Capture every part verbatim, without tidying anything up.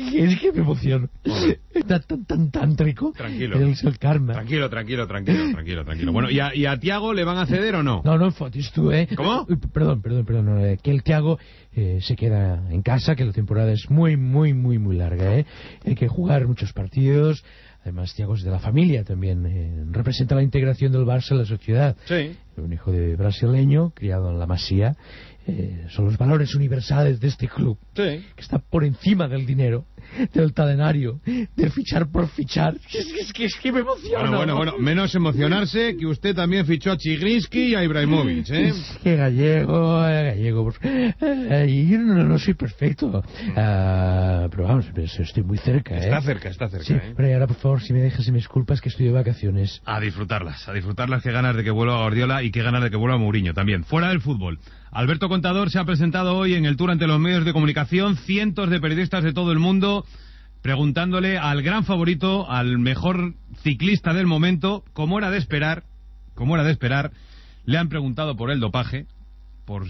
es que me emociono. Tan, tan, tan tántrico. Tranquilo. El, el karma. Tranquilo, tranquilo, tranquilo, tranquilo, tranquilo. Bueno, ¿y a, y a Thiago le van a ceder o no? No, no fotis tú, ¿eh? ¿Cómo? Uy, perdón, perdón, perdón. No, eh, que el Thiago eh, se queda en casa, que la temporada es muy, muy, muy, muy larga, ¿eh? Hay que jugar muchos partidos. Además, Thiago es de la familia también. Eh, representa la integración del Barça en la sociedad. Sí. Un hijo de brasileño, criado en la Masía. Eh, son los valores universales de este club, sí, que está por encima del dinero, del talenario, del fichar por fichar. Es que, es que, es que me emociona. Bueno, bueno, bueno, menos emocionarse, que usted también fichó a Chigrinsky y a Ibrahimovic, ¿eh? Es que gallego, eh, gallego, eh, yo no, no soy perfecto, uh, pero vamos, estoy muy cerca, ¿eh? Está cerca, está cerca, sí, ¿eh? Pero ahora, por favor, si me dejas y me disculpas, que estoy de vacaciones. A disfrutarlas, a disfrutarlas, qué ganas de que vuelva Guardiola y qué ganas de que vuelva Mourinho también. Fuera del fútbol, Alberto Contador se ha presentado hoy en el Tour ante los medios de comunicación, cientos de periodistas de todo el mundo preguntándole al gran favorito, al mejor ciclista del momento, como era de esperar, como era de esperar, le han preguntado por el dopaje, por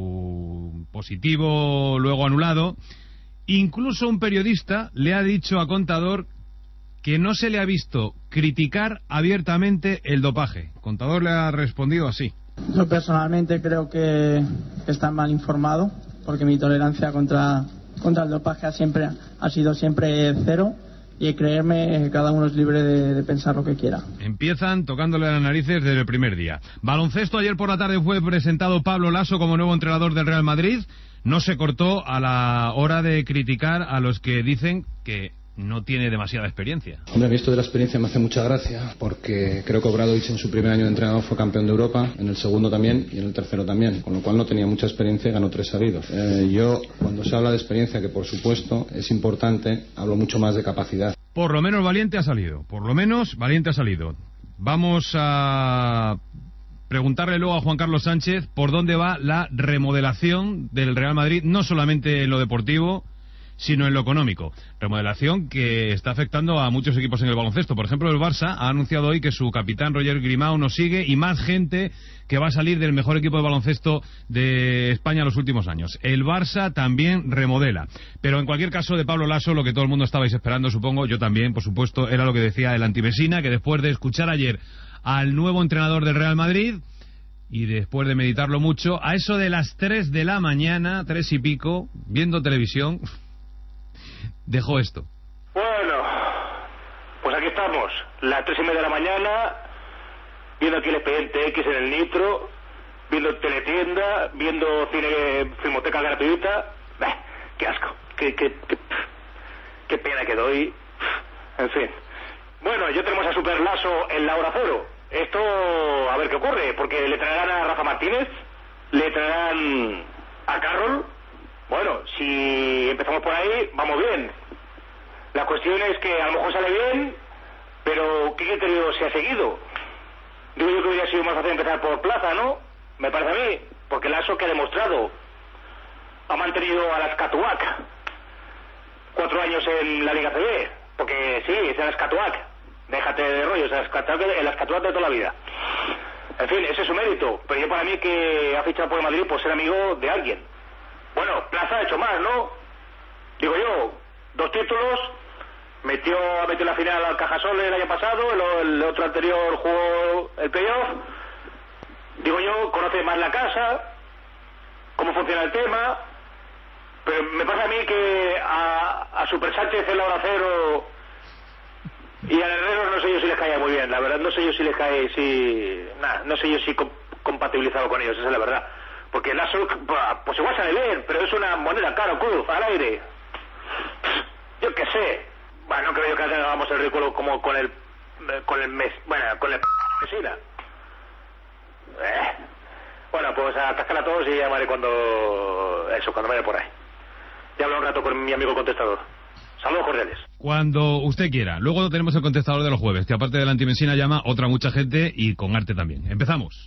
su positivo luego anulado. Incluso un periodista le ha dicho a Contador que no se le ha visto criticar abiertamente el dopaje. Contador le ha respondido así. Yo personalmente creo que está mal informado, porque mi tolerancia contra, contra el dopaje ha, siempre, ha sido siempre cero, y creerme, cada uno es libre de, de pensar lo que quiera. Empiezan tocándole las narices desde el primer día. Baloncesto, ayer por la tarde fue presentado Pablo Laso como nuevo entrenador del Real Madrid. No se cortó a la hora de criticar a los que dicen que no tiene demasiada experiencia. Hombre, a mí esto de la experiencia me hace mucha gracia, porque creo que Obradovic en su primer año de entrenador fue campeón de Europa, en el segundo también y en el tercero también, con lo cual no tenía mucha experiencia y ganó tres seguidos. Eh, yo, cuando se habla de experiencia, que por supuesto es importante, hablo mucho más de capacidad. Por lo menos valiente ha salido, por lo menos valiente ha salido. Vamos a preguntarle luego a Juan Carlos Sánchez por dónde va la remodelación del Real Madrid, no solamente en lo deportivo, sino en lo económico. Remodelación que está afectando a muchos equipos en el baloncesto. Por ejemplo, el Barça ha anunciado hoy que su capitán Roger Grimau no sigue, y más gente que va a salir del mejor equipo de baloncesto de España en los últimos años. El Barça también remodela. Pero en cualquier caso, de Pablo Laso, lo que todo el mundo estabais esperando, supongo, yo también, por supuesto, era lo que decía el antimesina, que después de escuchar ayer al nuevo entrenador del Real Madrid, y después de meditarlo mucho, a eso de las tres de la mañana, tres y pico, viendo televisión, dejó esto. Bueno, pues aquí estamos, las tres y media de la mañana, viendo aquí el Expediente X en el Nitro, viendo Teletienda, viendo cine, filmoteca gratuita. Bah, qué asco, qué, qué, qué, qué pena que doy. En fin. Bueno, ya tenemos a Super Laso en la hora cero. Esto, a ver qué ocurre, porque le traerán a Rafa Martínez, le traerán a Carroll. Bueno, si empezamos por ahí, vamos bien. La cuestión es que a lo mejor sale bien, pero ¿qué criterio se ha seguido? Digo yo que hubiera sido más fácil empezar por Plaza, ¿no? Me parece a mí, porque Laso, que ha demostrado, ha mantenido a las Catuac cuatro años en la Liga C B, porque sí, es en las Catuac, déjate de rollos, en las Catuac de toda la vida. En fin, ese es su mérito, pero yo, para mí, que ha fichado por el Madrid por ser amigo de alguien. Bueno, Plaza ha hecho más, ¿no? Digo yo, dos títulos, metió, metió la final al Cajasol el año pasado, el, el otro anterior jugó el playoff. Digo yo, conoce más la casa, cómo funciona el tema, pero me pasa a mí que a, a Super Sánchez en la hora cero y a Herrero no sé yo si les cae muy bien, la verdad no sé yo si les cae, si, nada, no sé yo si com, compatibilizado con ellos, esa es la verdad. Porque el Lasso, pues igual sale bien, pero es una moneda cara, cruz, al aire. Yo qué sé. Bueno, no creo yo que hagamos el ridículo como con el, con el mes, bueno, con el Mesina. Eh. Bueno, pues atascar a todos y llamaré cuando, eso, cuando vaya por ahí. Ya hablo un rato con mi amigo contestador. Saludos cordiales. Cuando usted quiera. Luego tenemos el contestador de los jueves, que aparte de la antimesina llama otra mucha gente y con arte también. Empezamos.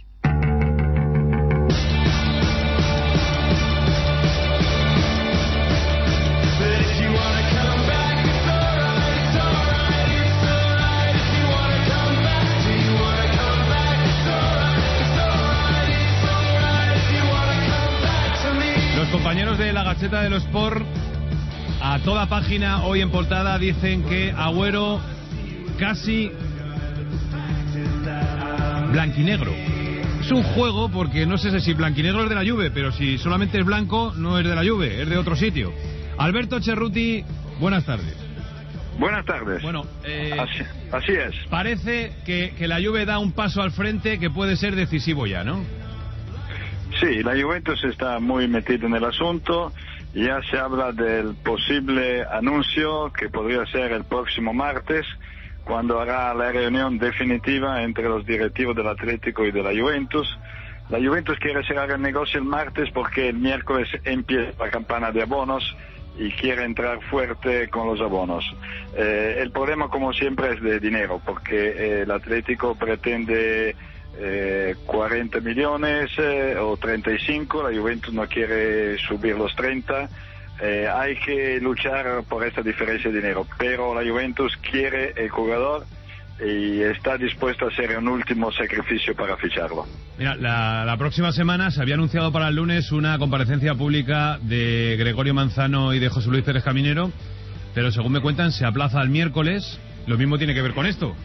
Compañeros de la Gaceta de los Sport a toda página hoy en portada dicen que Agüero casi blanquinegro. Es un juego porque no sé si blanquinegro es de la Juve, pero si solamente es blanco no es de la Juve, es de otro sitio. Alberto Cerruti, buenas tardes. Buenas tardes. Bueno, eh, así, así es. Parece que, que la Juve da un paso al frente que puede ser decisivo ya, ¿no? Sí, la Juventus está muy metida en el asunto. Ya se habla del posible anuncio que podría ser el próximo martes, cuando hará la reunión definitiva entre los directivos del Atlético y de la Juventus. La Juventus quiere cerrar el negocio el martes porque el miércoles empieza la campana de abonos y quiere entrar fuerte con los abonos. Eh, el problema, como siempre, es de dinero, porque eh, el Atlético pretende eh, cuarenta millones eh, o treinta y cinco, la Juventus no quiere subir los treinta. Eh, hay que luchar por esta diferencia de dinero, pero la Juventus quiere el jugador y está dispuesta a hacer un último sacrificio para ficharlo. Mira, la, la próxima semana se había anunciado para el lunes una comparecencia pública de Gregorio Manzano y de José Luis Pérez Caminero, pero según me cuentan se aplaza al miércoles. Lo mismo tiene que ver con esto.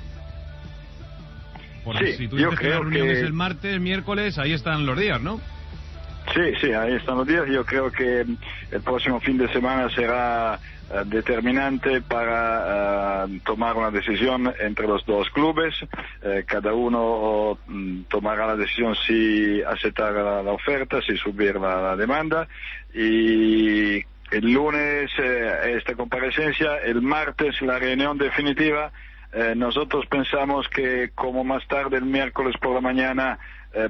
Porque sí, si tú yo dices que la creo reunión que... es el martes, miércoles, ahí están los días, ¿no? Sí, sí, ahí están los días. Yo creo que el próximo fin de semana será uh, determinante para uh, tomar una decisión entre los dos clubes. Uh, cada uno um, tomará la decisión si aceptar la, la oferta, si subir la, la demanda. Y el lunes uh, esta comparecencia, el martes la reunión definitiva. Uh, nosotros pensamos que como más tarde el miércoles por la mañana Eh,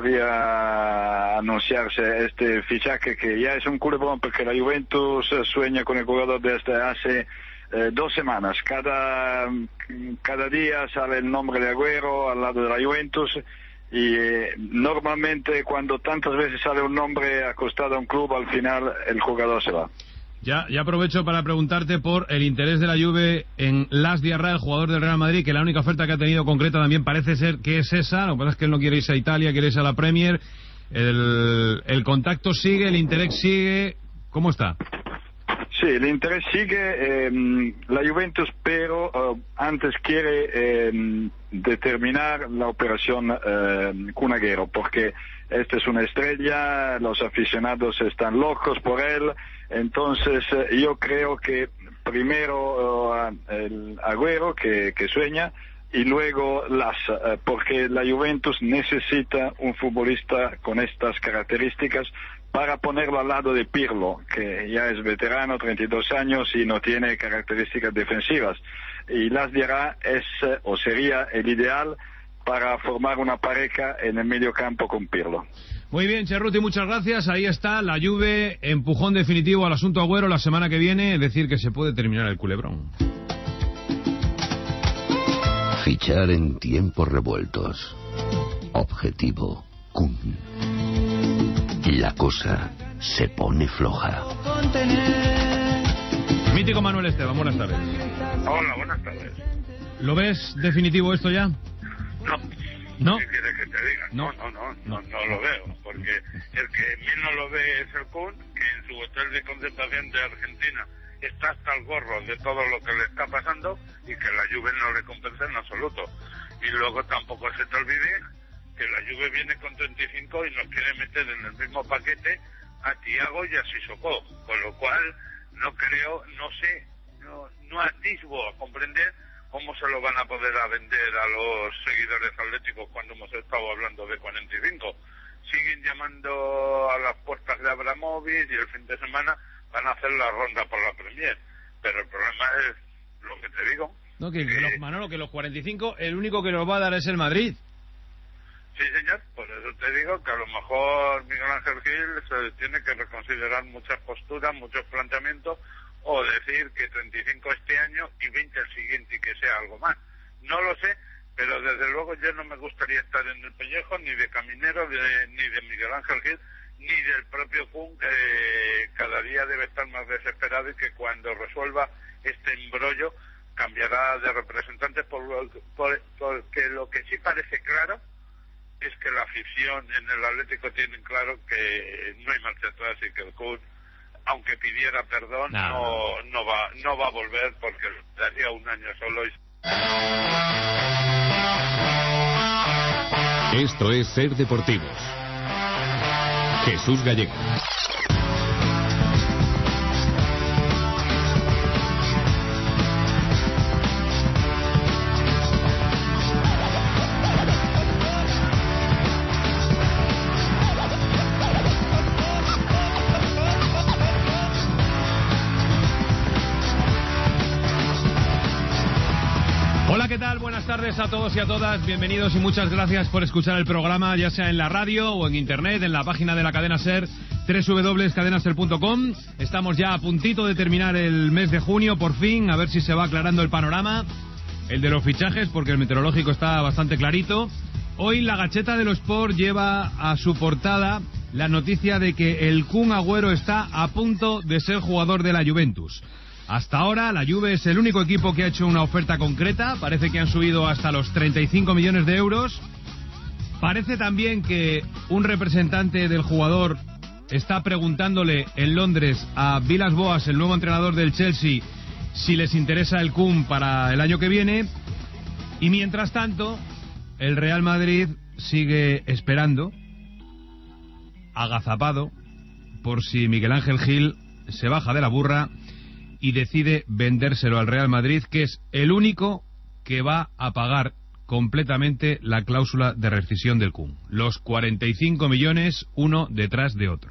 podría anunciarse este fichaje, que ya es un culebrón porque la Juventus sueña con el jugador desde hace eh, dos semanas. Cada, cada día sale el nombre de Agüero al lado de la Juventus y eh, normalmente cuando tantas veces sale un nombre acostado a un club, al final el jugador se va. Ya, ya aprovecho para preguntarte por el interés de la Juve en Las Diarra, el jugador del Real Madrid, que la única oferta que ha tenido concreta también parece ser que es esa. Lo que pasa es que él no quiere irse a Italia, quiere irse a la Premier. El, el contacto sigue, el interés sigue. ¿Cómo está? Sí, el interés sigue. Eh, la Juventus, pero uh, antes quiere eh, determinar la operación eh, Kun Agüero, porque esta es una estrella, los aficionados están locos por él. Entonces eh, yo creo que primero uh, el Agüero que, que sueña y luego Las, uh, porque la Juventus necesita un futbolista con estas características para ponerlo al lado de Pirlo, que ya es veterano, treinta y dos años y no tiene características defensivas. Y Las Diarra es uh, o sería el ideal para formar una pareja en el medio campo con Pirlo. Muy bien, Cerruti, muchas gracias. Ahí está la Juve, empujón definitivo al asunto Agüero la semana que viene, es decir, que se puede terminar el culebrón. Fichar en tiempos revueltos. Objetivo Kun. La cosa se pone floja. Mítico Manuel Esteban, buenas tardes. Hola, buenas tardes. ¿Lo ves definitivo esto ya? No. ¿No? ¿Qué quieres que te diga? No, no, no, no, no lo veo, porque el que menos lo ve es el Kun, que en su hotel de concentración de Argentina está hasta el gorro de todo lo que le está pasando y que la Juve no le compensa en absoluto. Y luego tampoco se te olvide que la Juve viene con treinta y cinco y nos quiere meter en el mismo paquete a Thiago y a Sissoko, con lo cual no creo, no sé, no, no atisbo a comprender cómo se lo van a poder a vender a los seguidores atléticos cuando hemos estado hablando de cuarenta y cinco. Siguen llamando a las puertas de Abramovich y el fin de semana van a hacer la ronda por la Premier. Pero el problema es lo que te digo. No, que, que los, Manolo, que los cuarenta y cinco, el único que los va a dar es el Madrid. Sí, señor, por eso te digo que a lo mejor Miguel Ángel Gil se tiene que reconsiderar muchas posturas, muchos planteamientos, o decir que treinta y cinco este año y veinte el siguiente y que sea algo más. No lo sé, pero desde luego yo no me gustaría estar en el pellejo ni de Caminero, de, ni de Miguel Ángel Gil, ni del propio Kun, que cada día debe estar más desesperado y que cuando resuelva este embrollo cambiará de representantes, por, por, porque lo que sí parece claro es que la afición en el Atlético tiene claro que no hay marcha atrás y que el Kun aunque pidiera perdón, no, no, no va, no va a volver porque daría un año solo. Y... Esto es Ser Deportivos. Jesús Gallego. ¿Qué tal? Buenas tardes a todos y a todas, bienvenidos y muchas gracias por escuchar el programa, ya sea en la radio o en internet, en la página de la cadena SER, doble u doble u doble u punto cadena ser punto com. Estamos ya a puntito de terminar el mes de junio, por fin, a ver si se va aclarando el panorama, el de los fichajes, porque el meteorológico está bastante clarito. Hoy la Gacheta de los Sport lleva a su portada la noticia de que el Kun Agüero está a punto de ser jugador de la Juventus. Hasta ahora la Juve es el único equipo que ha hecho una oferta concreta, parece que han subido hasta los treinta y cinco millones de euros. Parece también que un representante del jugador está preguntándole en Londres a Villas-Boas, el nuevo entrenador del Chelsea, si les interesa el Kun para el año que viene. Y mientras tanto, el Real Madrid sigue esperando, agazapado, por si Miguel Ángel Gil se baja de la burra y decide vendérselo al Real Madrid, que es el único que va a pagar completamente la cláusula de rescisión del Kun. Los cuarenta y cinco millones, uno detrás de otro.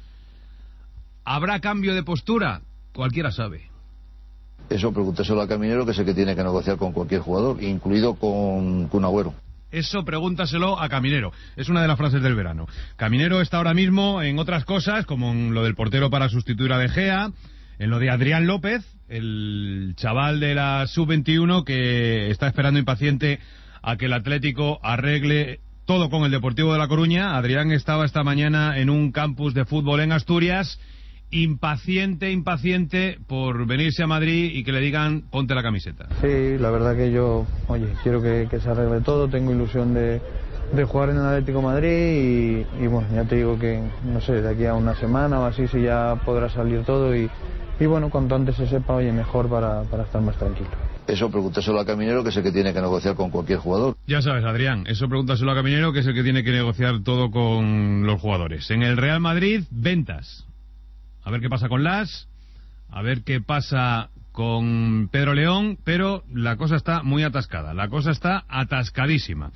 ¿Habrá cambio de postura? Cualquiera sabe. Eso pregúntaselo a Caminero, que es el que tiene que negociar con cualquier jugador, incluido con Kun Agüero. Eso pregúntaselo a Caminero. Es una de las frases del verano. Caminero está ahora mismo en otras cosas, como en lo del portero para sustituir a De Gea, en lo de Adrián López, el chaval de la sub veintiuno que está esperando impaciente a que el Atlético arregle todo con el Deportivo de La Coruña. Adrián estaba esta mañana en un campus de fútbol en Asturias, impaciente, impaciente por venirse a Madrid y que le digan ponte la camiseta. Sí, la verdad que yo, oye, quiero que, que se arregle todo, tengo ilusión de, de jugar en el Atlético de Madrid y, y bueno, ya te digo que, no sé, de aquí a una semana o así si ya podrá salir todo y Y bueno, cuanto antes se sepa, oye, mejor para, para estar más tranquilo. Eso pregúntaselo a Caminero, que es el que tiene que negociar con cualquier jugador. Ya sabes, Adrián, eso pregúntaselo a Caminero, que es el que tiene que negociar todo con los jugadores. En el Real Madrid, ventas. A ver qué pasa con Las, a ver qué pasa con Pedro León, pero la cosa está muy atascada, la cosa está atascadísima.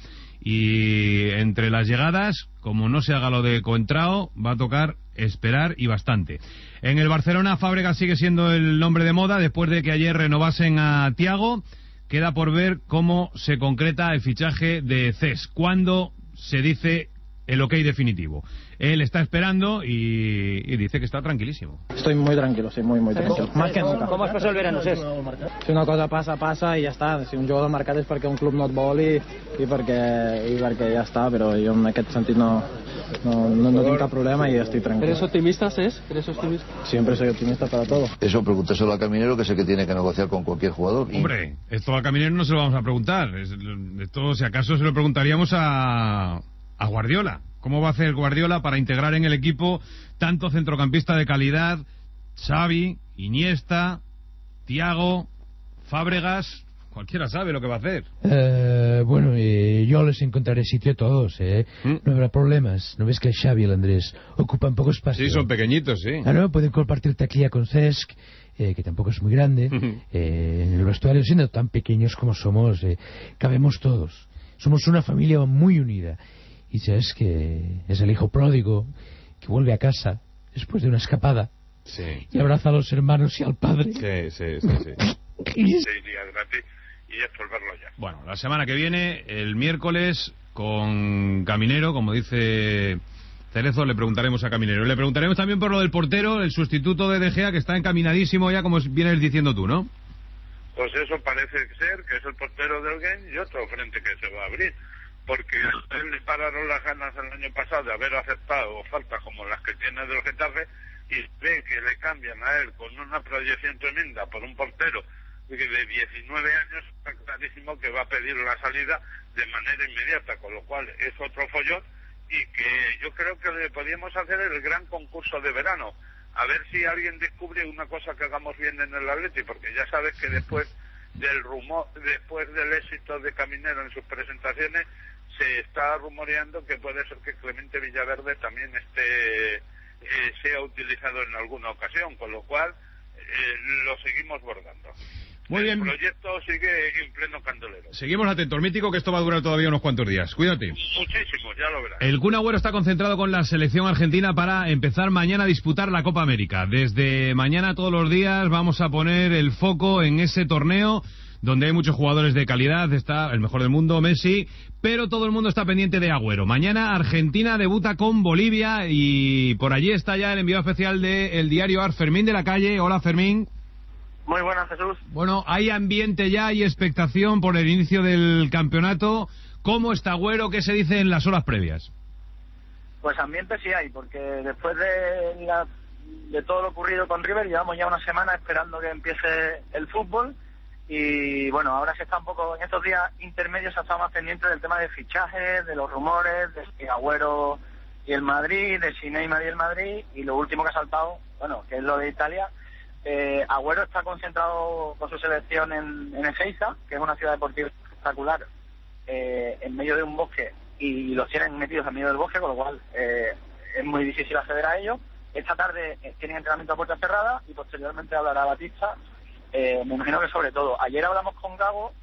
Y entre las llegadas, como no se haga lo de Coentrao, va a tocar esperar y bastante. En el Barcelona, Fábregas sigue siendo el nombre de moda después de que ayer renovasen a Thiago. Queda por ver cómo se concreta el fichaje de Cés, cuándo se dice el ok definitivo. Él está esperando y, y dice que está tranquilísimo. Estoy muy tranquilo, sí, muy, muy tranquilo. Más que nunca. Com has passat el verano, Cés? Si una cosa passa, passa i ja està. Si un jugador marcat és perquè un club no et vol i, i, perquè, i perquè ja està, però jo en aquest sentit no, no, no, no tinc cap problema y estoy tranquilo. ¿Eres optimista, Cés? ¿Eres optimista? Siempre soy optimista para todo. Eso pregúntaselo a Caminero, que es el que tiene que negociar con cualquier jugador. Y... Hombre, esto a Caminero no se lo vamos a preguntar. Esto, si acaso, se lo preguntaríamos a, a Guardiola. ¿Cómo va a hacer Guardiola para integrar en el equipo tanto centrocampista de calidad, Xavi, Iniesta, Thiago, Fábregas? Cualquiera sabe lo que va a hacer. Eh, bueno, eh, yo les encontraré sitio a todos, ¿eh? ¿Mm? No habrá problemas. ¿No ves que el Xavi y el Andrés ocupan poco espacio? Sí, son pequeñitos, sí. Ah, no, pueden compartir taquilla con Cesc, eh, que tampoco es muy grande. eh, en el vestuario, siendo tan pequeños como somos, eh, cabemos todos. Somos una familia muy unida. Y sabes que es el hijo pródigo que vuelve a casa después de una escapada. Sí. Y abraza a los hermanos y al padre. Sí, sí, sí, sí. y días gratis y es por verlo ya. Bueno, la semana que viene, el miércoles, con Caminero, como dice Cerezo, le preguntaremos a Caminero. Le preguntaremos también por lo del portero, el sustituto de De Gea, que está encaminadísimo ya, como vienes diciendo tú, ¿no? Pues eso parece ser que es el portero del Game y otro frente que se va a abrir. Porque a él le pararon las ganas el año pasado de haber aceptado ofertas como las que tiene del Getafe y ve que le cambian a él con una proyección tremenda por un portero de diecinueve años, está clarísimo que va a pedir la salida de manera inmediata, con lo cual es otro follón y que yo creo que le podíamos hacer el gran concurso de verano. a ver si alguien descubre una cosa que hagamos bien en el Atleti, porque ya sabes que después del rumor, después del éxito de Caminero en sus presentaciones, se está rumoreando que puede ser que Clemente Villaverde también esté eh, sea utilizado en alguna ocasión, con lo cual eh, lo seguimos bordando. Muy bien. El proyecto sigue en pleno candelero. Seguimos atentos, Mítico, que esto va a durar todavía unos cuantos días. Cuídate. Muchísimo, ya lo verás. El Kun Agüero está concentrado con la selección argentina para empezar mañana a disputar la Copa América. Desde mañana todos los días vamos a poner el foco en ese torneo donde hay muchos jugadores de calidad. Está el mejor del mundo, Messi, pero todo el mundo está pendiente de Agüero. Mañana Argentina debuta con Bolivia y por allí está ya el enviado especial del diario A R, Fermín de la Calle. Hola, Fermín. Muy buenas, Jesús. Bueno, hay ambiente ya, hay expectación por el inicio del campeonato. ¿Cómo está Agüero? ¿Qué se dice en las horas previas? Pues ambiente sí hay, porque después de, la, de todo lo ocurrido con River, llevamos ya una semana esperando que empiece el fútbol. Y bueno, ahora se está un poco, en estos días intermedios se ha estado más pendiente del tema de fichajes, de los rumores, de si Agüero y el Madrid, de si Neymar y el Madrid, y lo último que ha saltado, bueno, que es lo de Italia. Eh, Agüero está concentrado con su selección en, en Ezeiza, que es una ciudad deportiva espectacular, eh, en medio de un bosque, y los tienen metidos en medio del bosque, con lo cual eh, es muy difícil acceder a ellos. Esta tarde eh, tienen entrenamiento a puerta cerrada y posteriormente hablará Batista. Eh, me imagino que sobre todo. Ayer hablamos con Gago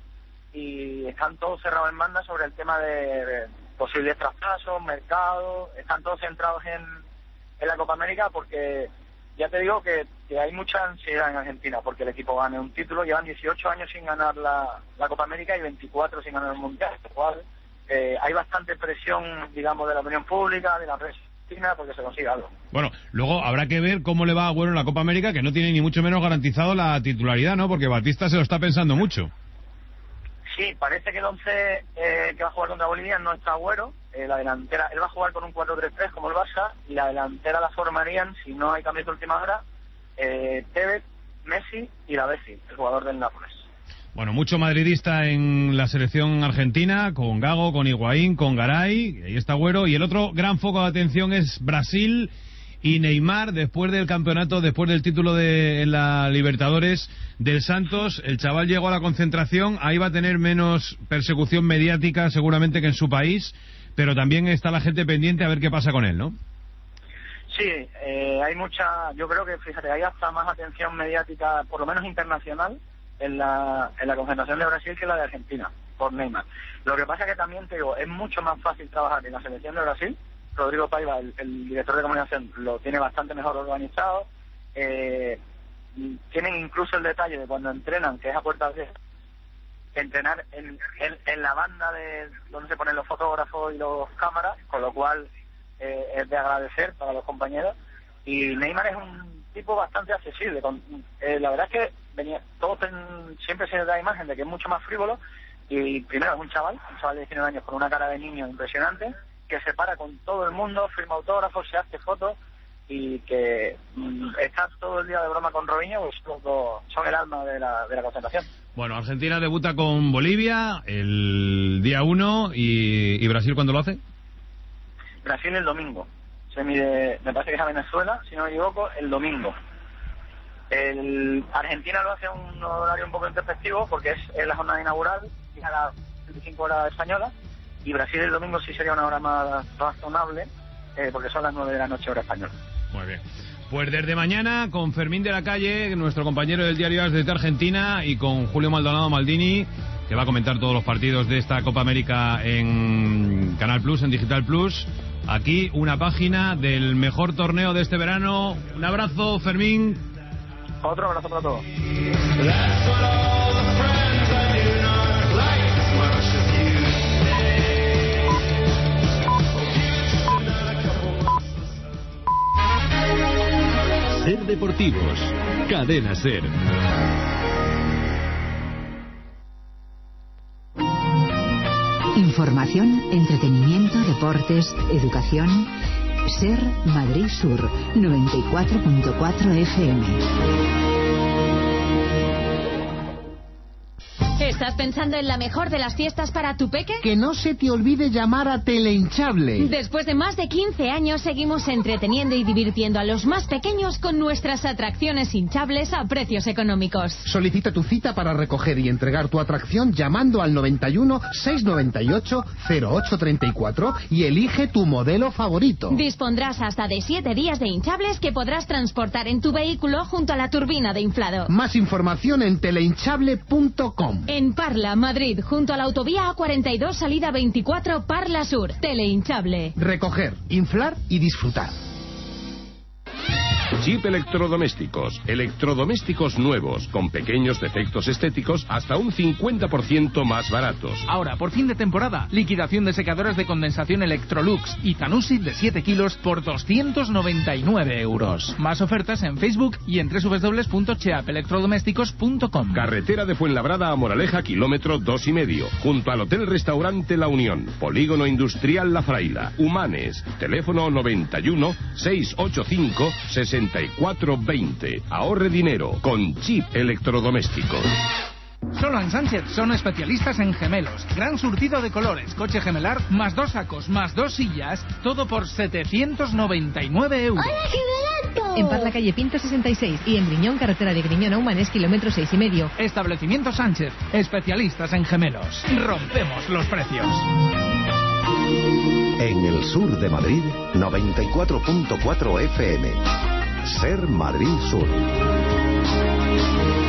y están todos cerrados en banda sobre el tema de, de posibles traspasos, mercados, están todos centrados en, en la Copa América, porque ya te digo que, que hay mucha ansiedad en Argentina porque el equipo gane un título. Llevan dieciocho años sin ganar la, la Copa América y veinticuatro sin ganar el Mundial, lo cual eh, hay bastante presión, digamos, de la opinión pública, de la prensa argentina, porque se consiga algo. Bueno, luego habrá que ver cómo le va a Agüero en la Copa América, que no tiene ni mucho menos garantizado la titularidad, ¿no? Porque Batista se lo está pensando mucho. Sí, parece que el once eh, que va a jugar contra Bolivia no está Agüero. Eh, la delantera, él va a jugar con un cuatro tres tres como el Barça, y la delantera la formarían, si no hay cambios de última hora, eh, Tevez, Messi y Lavezzi, el jugador del Nápoles. Bueno, mucho madridista en la selección argentina, con Gago, con Higuaín, con Garay, ahí está Agüero, y el otro gran foco de atención es Brasil y Neymar, después del campeonato, después del título de en la Libertadores del Santos. El chaval llegó a la concentración, ahí va a tener menos persecución mediática seguramente que en su país, pero también está la gente pendiente a ver qué pasa con él, ¿no? Sí, eh, hay mucha, yo creo que, fíjate, hay hasta más atención mediática, por lo menos internacional, en la, en la concentración de Brasil que la de Argentina, por Neymar. Lo que pasa es que también, te digo, es mucho más fácil trabajar en la selección de Brasil. Rodrigo Paiva, el, el director de comunicación, lo tiene bastante mejor organizado. Eh, tienen incluso el detalle de cuando entrenan, que es a puerta abierta, entrenar en, en, en la banda de donde se ponen los fotógrafos y los cámaras, con lo cual eh, es de agradecer para los compañeros. Y Neymar es un tipo bastante accesible. Con, eh, la verdad es que venía todos ten, siempre se da la imagen de que es mucho más frívolo, y primero es un chaval, un chaval de diecinueve años con una cara de niño impresionante, que se para con todo el mundo, firma autógrafos, se hace fotos, y que mm, está todo el día de broma con Robinho, pues son, son el alma de la, de la concentración. Bueno, Argentina debuta con Bolivia el día uno, y, y Brasil, ¿cuándo lo hace? Brasil el domingo. Se mide, me parece que es a Venezuela, si no me equivoco, el domingo. El Argentina lo hace a un horario un poco intempestivo porque es, es la jornada inaugural y a las veinticinco horas españolas, y Brasil el domingo sí sería una hora más razonable eh, porque son las nueve de la noche hora española. Muy bien. Pues desde mañana con Fermín de la Calle, nuestro compañero del diario AS desde Argentina, y con Julio Maldonado Maldini, que va a comentar todos los partidos de esta Copa América en Canal Plus, en Digital Plus. Aquí una página del mejor torneo de este verano. Un abrazo, Fermín. Otro abrazo para todos. Ser Deportivos, Cadena Ser. Información, entretenimiento, deportes, educación. Ser Madrid Sur, noventa y cuatro punto cuatro F M. ¿Estás pensando en la mejor de las fiestas para tu peque? Que no se te olvide llamar a Telehinchable. Después de más de quince años seguimos entreteniendo y divirtiendo a los más pequeños con nuestras atracciones hinchables a precios económicos. Solicita tu cita para recoger y entregar tu atracción llamando al noventa y uno, seiscientos noventa y ocho, cero ocho treinta y cuatro y elige tu modelo favorito. Dispondrás hasta de siete días de hinchables que podrás transportar en tu vehículo junto a la turbina de inflado. Más información en telehinchable punto com. En Parla, Madrid, junto a la autovía A cuarenta y dos, salida veinticuatro, Parla Sur. Telehinchable. Recoger, inflar y disfrutar. Chip Electrodomésticos. Electrodomésticos nuevos, con pequeños defectos estéticos, hasta un cincuenta por ciento más baratos. Ahora, por fin de temporada, liquidación de secadores de condensación Electrolux y Tanusi de siete kilos por doscientos noventa y nueve euros. Más ofertas en Facebook y en doble u doble u doble u punto cheap electrodomésticos punto com. Carretera de Fuenlabrada a Moraleja, kilómetro dos y medio, junto al Hotel Restaurante La Unión. Polígono Industrial La Fraila. Humanes. Teléfono noventa y uno, seiscientos ochenta y cinco, sesenta y cuatro veinte. Ahorre dinero con Chip Electrodomésticos. Solo en Sánchez son especialistas en gemelos. Gran surtido de colores, coche gemelar, más dos sacos, más dos sillas, todo por setecientos noventa y nueve euros. ¡Hola, gemelato! En Parla, calle Pinto sesenta y seis y en Griñón, carretera de Griñón a Humanes, kilómetro seis y medio. Establecimiento Sánchez, especialistas en gemelos. Rompemos los precios. En el sur de Madrid, noventa y cuatro punto cuatro F M. Ser Madrid Sur.